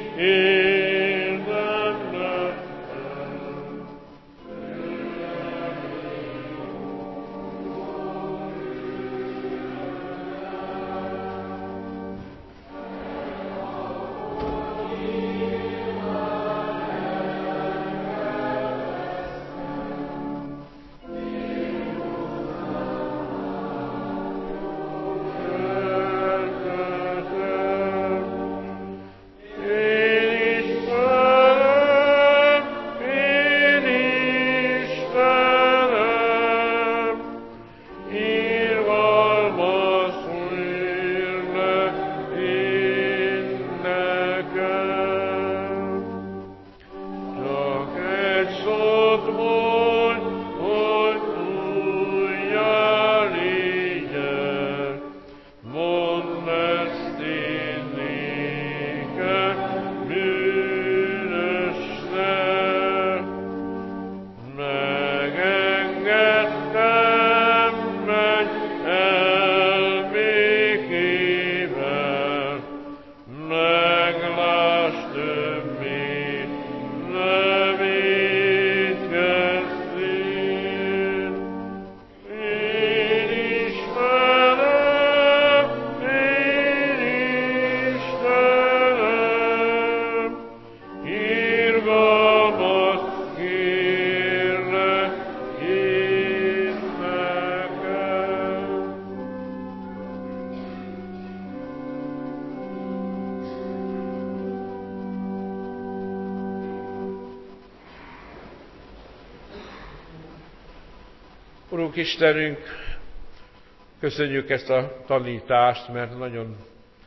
Urunk Istenünk, köszönjük ezt a tanítást, mert nagyon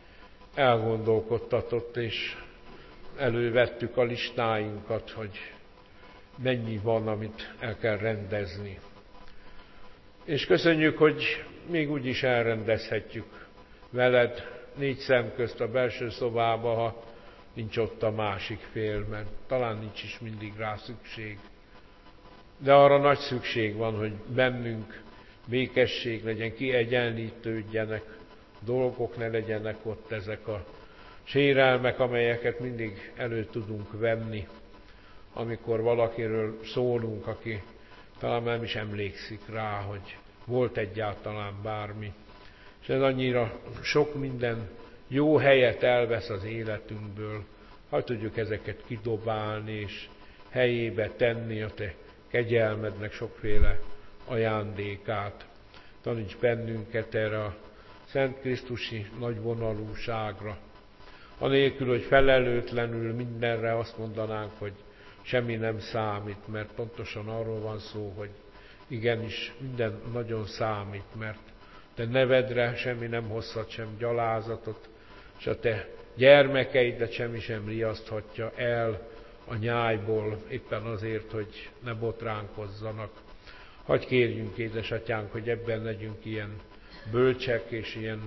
elgondolkodtatott, és elővettük a listáinkat, hogy mennyi van, amit el kell rendezni. És köszönjük, hogy még úgy is elrendezhetjük veled 4 szem közt a belső szobába, ha nincs ott a másik fél, mert talán nincs is mindig rá szükség. De arra nagy szükség van, hogy bennünk békesség legyen, kiegyenlítődjenek dolgok, ne legyenek ott ezek a sérelmek, amelyeket mindig elő tudunk venni, amikor valakiről szólunk, aki talán nem is emlékszik rá, hogy volt egyáltalán bármi. És ez annyira sok minden jó helyet elvesz az életünkből, ha tudjuk ezeket kidobálni és helyébe tenni a te kegyelmednek sokféle ajándékát. Taníts bennünket erre a Szent Krisztusi nagyvonalúságra. Anélkül, hogy felelőtlenül mindenre azt mondanánk, hogy semmi nem számít, mert pontosan arról van szó, hogy igenis minden nagyon számít, mert te nevedre semmi nem hozhat sem gyalázatot, és a te gyermekeidet semmi sem riaszthatja el a nyájból, éppen azért, hogy ne botránkozzanak. Hadd kérjünk, édesatyánk, hogy ebben legyünk ilyen bölcsek és ilyen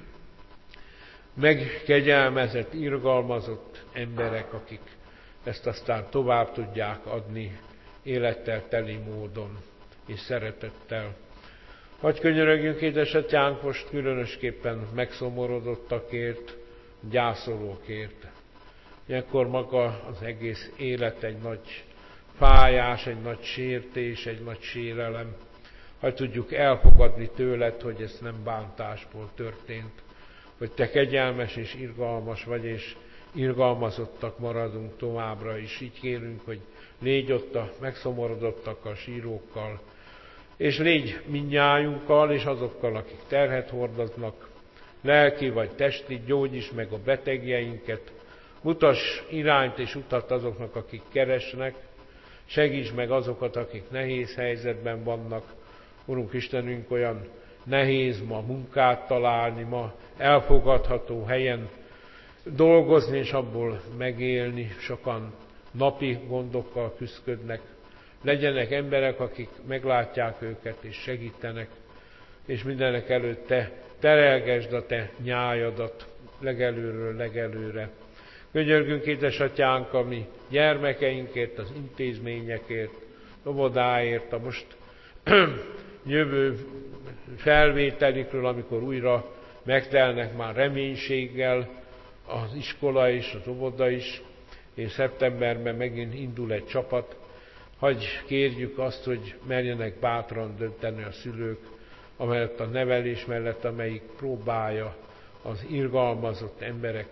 megkegyelmezett, irgalmazott emberek, akik ezt aztán tovább tudják adni élettel teli módon és szeretettel. Hadd könyörögjünk, édesatyánk, most különösképpen megszomorodottakért, gyászolókért. Ilyenkor maga az egész élet egy nagy fájás, egy nagy sértés, egy nagy sérelem. Hadd tudjuk elfogadni tőled, hogy ez nem bántásból történt, hogy te kegyelmes és irgalmas vagy, és irgalmazottak maradunk továbbra is. Így kérünk, hogy légy ott a megszomorodottakkal, sírókkal, és légy mindnyájunkkal, és azokkal, akik terhet hordoznak, lelki vagy testi, gyógyíts meg a betegjeinket, mutass irányt és utat azoknak, akik keresnek, segíts meg azokat, akik nehéz helyzetben vannak. Urunk Istenünk, olyan nehéz ma munkát találni, ma elfogadható helyen dolgozni és abból megélni. Sokan napi gondokkal küszködnek. Legyenek emberek, akik meglátják őket és segítenek, és mindenek előtt te terelgesd a te nyájadat legelőről legelőre. Könyörgünk, édesatyánk, a mi gyermekeinkért, az intézményekért, óvodáért, a most jövő felvételikről, amikor újra megtelnek már reménységgel az iskola és az óvoda is, és szeptemberben megint indul egy csapat. Hadd kérjük azt, hogy merjenek bátran dönteni a szülők, amellett a nevelés mellett, amelyik próbálja az irgalmazott emberek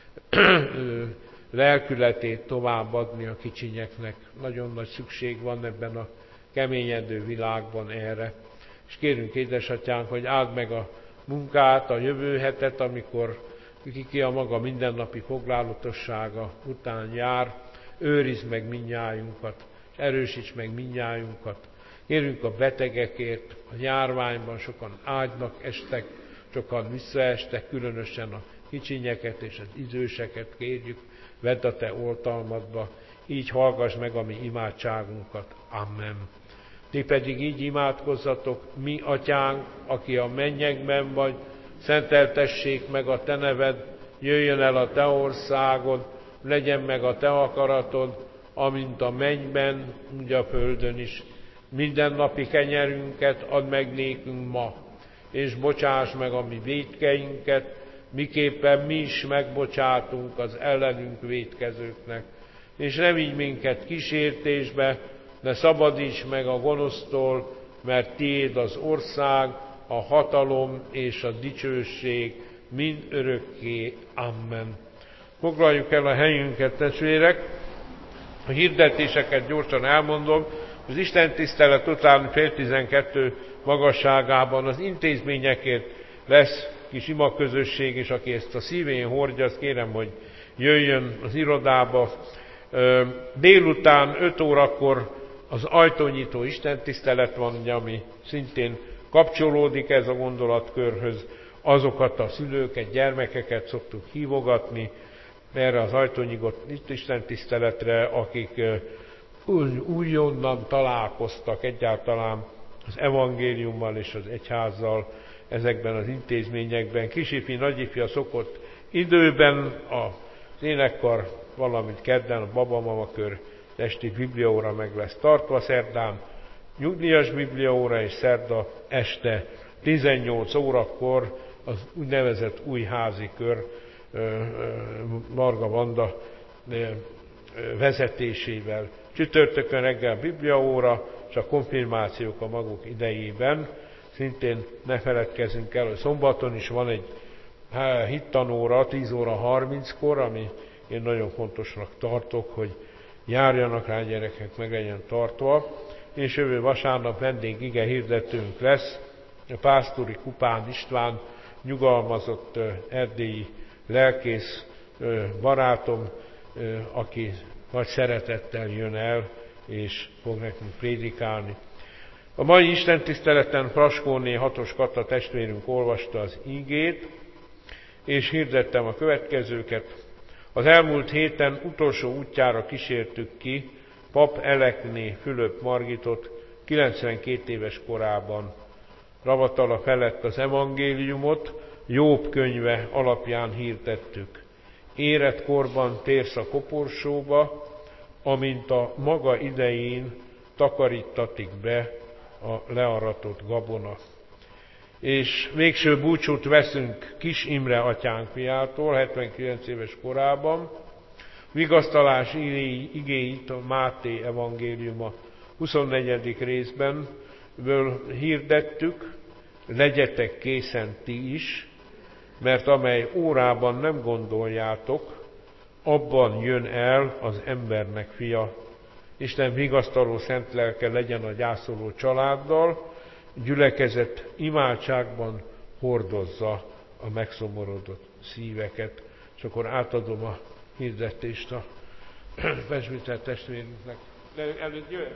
lelkületét továbbadni a kicsinyeknek. Nagyon nagy szükség van ebben a keményedő világban erre. És kérünk, édesatyánk, hogy áld meg a munkát, a jövő hetet, amikor ki a maga mindennapi foglalatossága után jár, őrizd meg mindnyájunkat, és erősíts meg mindnyájunkat. Kérünk a betegekért, a járványban sokan ágynak estek, sokan visszaestek, különösen a kicsinyeket és az időseket kérjük, vedd a te oltalmadba, így hallgass meg a mi imádságunkat. Amen. Ti pedig így imádkozzatok: mi atyánk, aki a mennyekben vagy, szenteltessék meg a te neved, jöjjön el a te országod, legyen meg a te akaratod, amint a mennyben, úgy a földön is. Mindennapi kenyerünket add meg nékünk ma, és bocsáss meg a mi vétkeinket, miképpen mi is megbocsátunk az ellenünk vétkezőknek. És ne vigy minket kísértésbe, de szabadíts meg a gonosztól, mert tiéd az ország, a hatalom és a dicsőség mind örökké. Amen. Foglaljuk el a helyünket, testvérek. A hirdetéseket gyorsan elmondom. Az istentisztelet után 11:30 magasságában az intézményekért lesz kis imaközösség, és aki ezt a szívén hordja, azt kérem, hogy jöjjön az irodába. Délután 5 órakor az ajtónyitó istentisztelet van, ugye, ami szintén kapcsolódik ez a gondolatkörhöz. Azokat a szülőket, gyermekeket szoktuk hívogatni erre az ajtónyitott istentiszteletre, akik újonnan találkoztak egyáltalán az evangéliummal és az egyházzal ezekben az intézményekben. Kisifi, nagyifja szokott időben az énekkar, valamint kedden a babamama kör esti bibliaóra meg lesz tartva, szerdán nyugdíjas bibliaóra, és szerda este 18 órakor az úgynevezett új házi kör Varga Vanda vezetésével. Csütörtökön reggel bibliaóra, és a konfirmációk a maguk idejében. Szintén ne feledkezzünk el, hogy szombaton is van egy hittanóra 10 óra 30-kor, ami én nagyon fontosnak tartok, hogy járjanak rá gyerekek, meg legyen tartva. És jövő vasárnap vendég ige hirdetőnk lesz, a Pásztori Kupán István, nyugalmazott erdélyi lelkész barátom, aki nagy szeretettel jön el, és fog nekünk prédikálni. A mai istentiszteleten Fraskóné Hatos Kata testvérünk olvasta az ígét, és hirdettem a következőket. Az elmúlt héten utolsó útjára kísértük ki Pap Elekné Fülöp Margitot 92 éves korában. Ravatala felett az evangéliumot Jobb könyve alapján hirdettük. Érett korban térsz a koporsóba, amint a maga idején takarítatik be a learatott gabona. És végső búcsút veszünk Kis Imre atyánk fiától, 79 éves korában. Vigasztalás igéit a Máté evangéliuma 24. részben hirdettük, legyetek készen ti is, mert amely órában nem gondoljátok, abban jön el az embernek fia. Isten vigasztaló szent lelke legyen a gyászoló családdal, gyülekezet imádságban hordozza a megszomorodott szíveket. És akkor átadom a hirdetést a presbiter testvérünknek. De előtt jöjjön.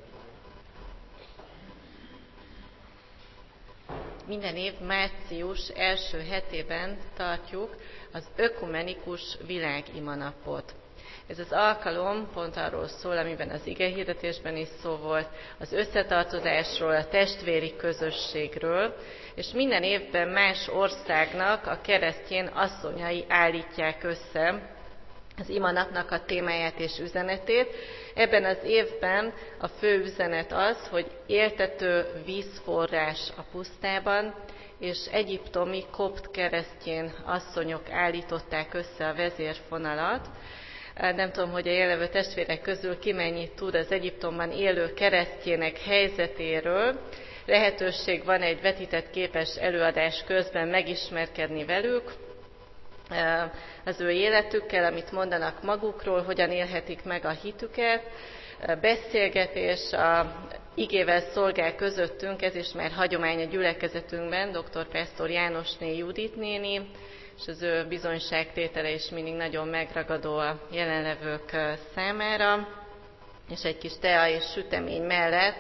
Minden év március első hetében tartjuk az ökumenikus világimanapot. Ez az alkalom pont arról szól, amiben az igehirdetésben is szó volt, az összetartozásról, a testvéri közösségről, és minden évben más országnak a keresztény asszonyai állítják össze az imanapnak a témáját és üzenetét. Ebben az évben a fő üzenet az, hogy éltető vízforrás a pusztában, és egyiptomi kopt keresztény asszonyok állították össze a vezérfonalat. Nem tudom, hogy a jelenlevő testvérek közül ki mennyit tud az Egyiptomban élő keresztjének helyzetéről. Lehetőség van egy vetített képes előadás közben megismerkedni velük, az ő életükkel, amit mondanak magukról, hogyan élhetik meg a hitüket. Beszélgetés a igével szolgál közöttünk, ez is már hagyomány a gyülekezetünkben, dr. Pásztor Jánosné Judit néni, és az ő bizonyságtétele is mindig nagyon megragadó a jelenlevők számára, és egy kis tea és sütemény mellett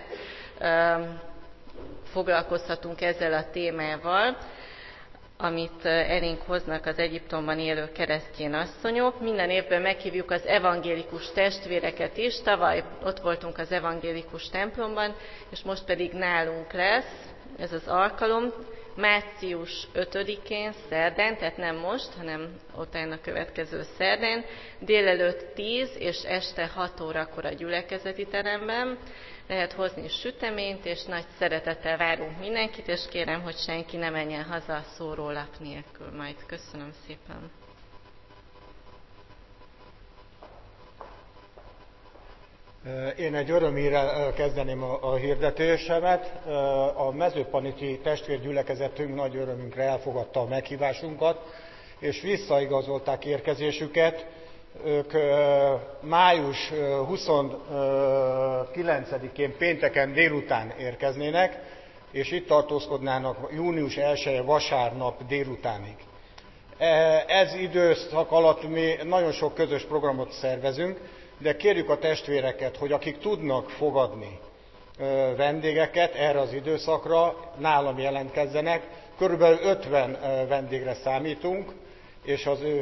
foglalkozhatunk ezzel a témával, amit elénk hoznak az Egyiptomban élő keresztény asszonyok. Minden évben meghívjuk az evangélikus testvéreket is. Tavaly ott voltunk az evangélikus templomban, és most pedig nálunk lesz ez az alkalom. Március 5-én, szerdán, tehát nem most, hanem utána a következő szerdán, délelőtt 10 és este 6 órakor a gyülekezeti teremben. Lehet hozni süteményt, és nagy szeretettel várunk mindenkit, és kérem, hogy senki ne menjen haza szórólap nélkül majd. Köszönöm szépen! Én egy örömhírrel kezdeném a hirdetésemet. A mezőpaniti testvérgyülekezetünk nagy örömünkre elfogadta a meghívásunkat, és visszaigazolták érkezésüket. Ők május 29-én pénteken délután érkeznének, és itt tartózkodnának június 1-e vasárnap délutánig. Ez időszak alatt mi nagyon sok közös programot szervezünk, de kérjük a testvéreket, hogy akik tudnak fogadni vendégeket erre az időszakra, nálam jelentkezzenek. Körülbelül 50 vendégre számítunk, és az ő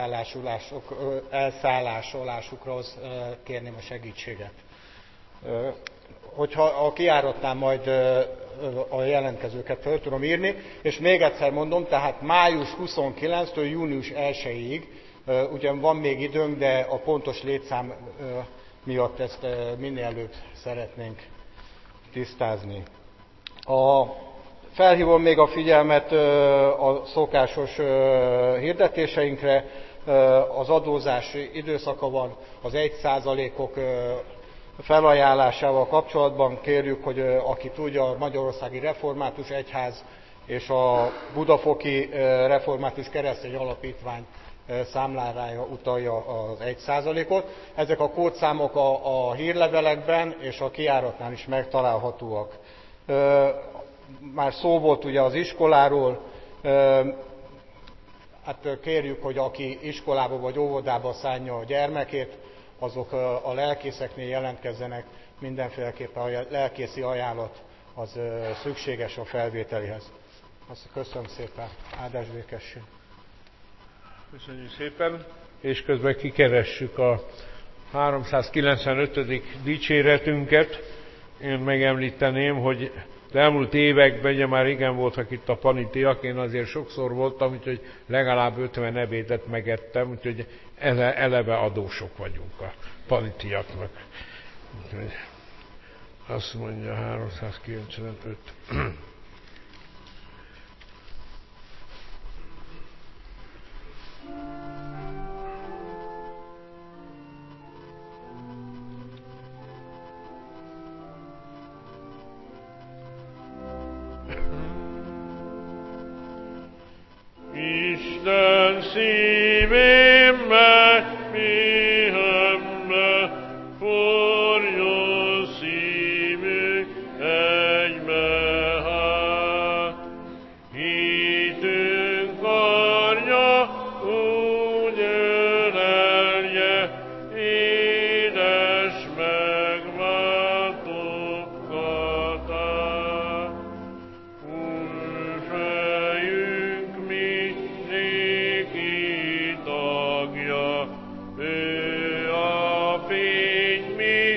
elszállásolásukhoz kérném a segítséget. Hogyha a kijáratnál majd a jelentkezőket fel tudom írni, és még egyszer mondom, tehát május 29-től június 1-ig, ugyan van még időnk, de a pontos létszám miatt ezt minél előbb szeretnénk tisztázni. A Felhívom még a figyelmet a szokásos hirdetéseinkre. Az adózás időszaka van, az 1%-ok felajánlásával kapcsolatban kérjük, hogy aki tudja, a Magyarországi Református Egyház és a Budafoki Református Keresztény Alapítvány számlájára utalja az 1%-ot. Ezek a kódszámok a hírlevelekben és a kijáratnál is megtalálhatóak. Már szó volt ugye az iskoláról, hát kérjük, hogy aki iskolába vagy óvodába szánja a gyermekét, azok a lelkészeknél jelentkezzenek, mindenféleképpen a lelkészi ajánlat az szükséges a felvételihez. Azt köszönöm szépen, áldás békesség. Köszönjük szépen, és közben kikeressük a 395. dicséretünket. Én megemlíteném, hogy az elmúlt években, ugye már régen voltak itt a panitiak, én azért sokszor voltam, úgyhogy legalább 50 ebédet megettem, úgyhogy eleve adósok vagyunk a panitiaknak. Úgyhogy azt mondja 395. Isten szívém megpihenve, forjon szívünk egymehát. Hitünk karja úgy ölelje, édes megváltókatát. Újfejünk mindnéki tagja, ő a fény mi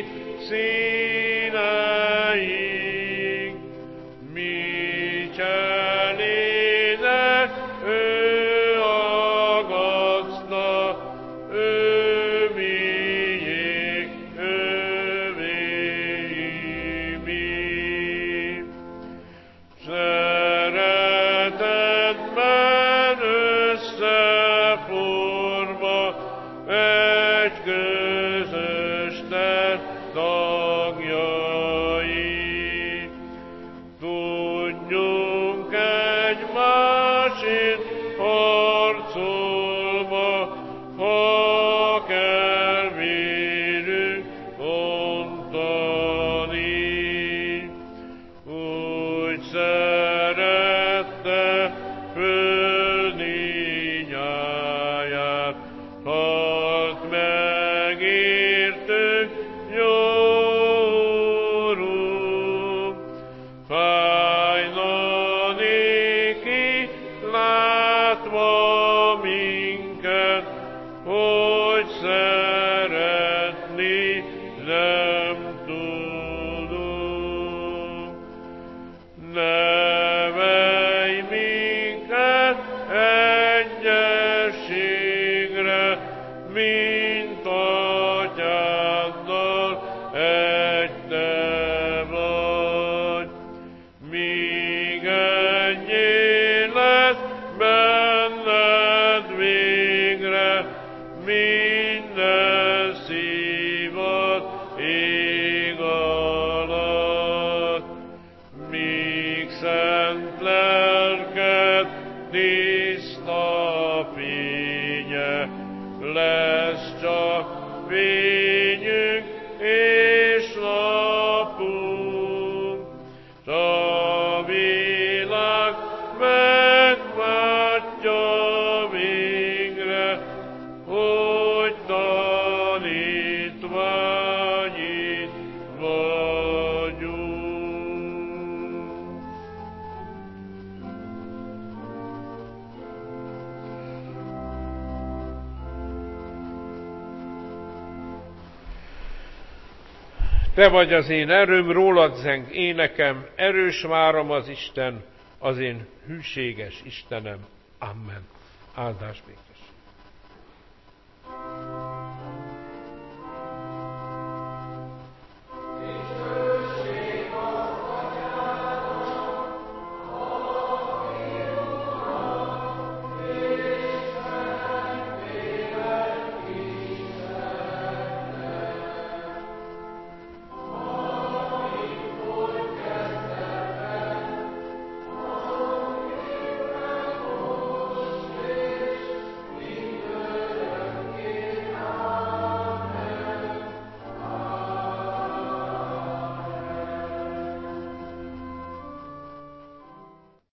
színeink, mi cselédek, ő agaszta, ő miénk, övéi mi. Szeretetben összeforva, egy közös test tagjai. Tudjunk egymásért harcolva, ha kell vérünk ontani. Úgy szerette földi nyáját, halt megértünk, jó Urunk. Fájna néki látva minket, hogy szeretni nem tudunk. Nevelj minket egyességre, mint atyáddal egy te vagy. Míg ennyé lesz benned végre, minden szívat ég alatt. Míg szent lelked tiszta fénye, lesz csak fényünk és napunk. S a világ megváltja végre, hogy tanítványid vagyunk. Te vagy az én erőm, rólad zeng énekem, erős váram az Isten, az én hűséges Istenem. Amen. Áldás békesség.